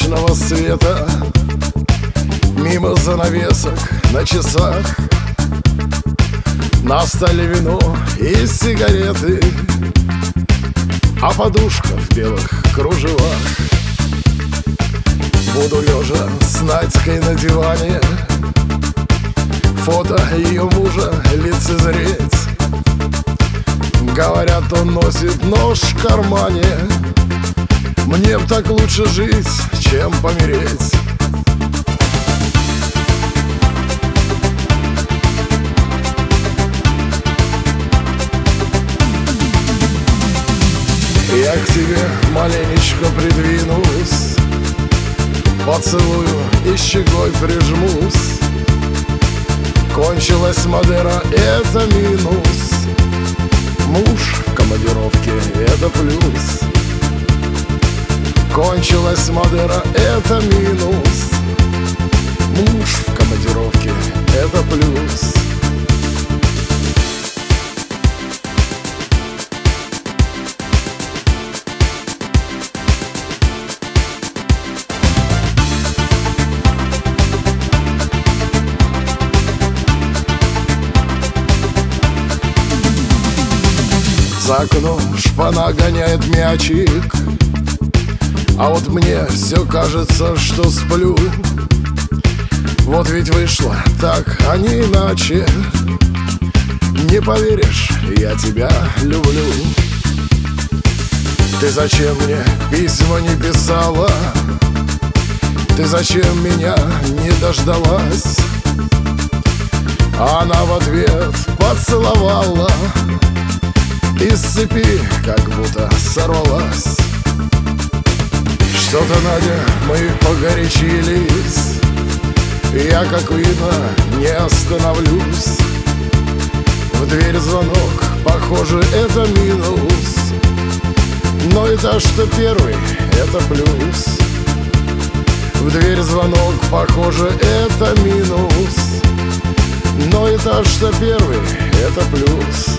солнечного света, мимо занавесок на часах, на столе вино и сигареты, а подушка в белых кружевах. Буду лежа с Надькой на диване, фото ее мужа лицезреть. Говорят, он носит нож в кармане. Мне б так лучше жить, чем помереть. Я к тебе маленечко придвинусь, поцелую и щекой прижмусь. Кончилась Мадера, это минус. Муж в командировке, это плюс. Кончилась Мадера, это минус. Муж в командировке, это плюс. За окном шпана гоняет мячик, а вот мне все кажется, что сплю. Вот ведь вышло так, а не иначе. Не поверишь, я тебя люблю. Ты зачем мне письма не писала? Ты зачем меня не дождалась? Она в ответ поцеловала, из цепи как будто сорвалась. Что-то, Надя, мы погорячились. Я, как видно, не остановлюсь. В дверь звонок, похоже, это минус. Но этаж, что первый, это плюс. В дверь звонок, похоже, это минус. Но этаж, что первый, это плюс.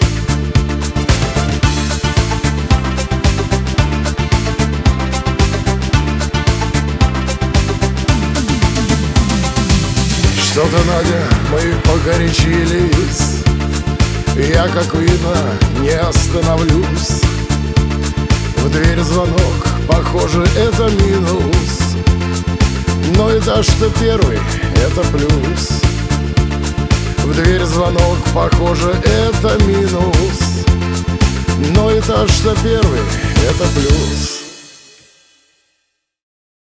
Что-то, Надя, мы погорячились. Я, как видно, не остановлюсь. В дверь звонок, похоже, это минус. Но этаж, что первый, это плюс. В дверь звонок, похоже, это минус. Но этаж, что первый, это плюс.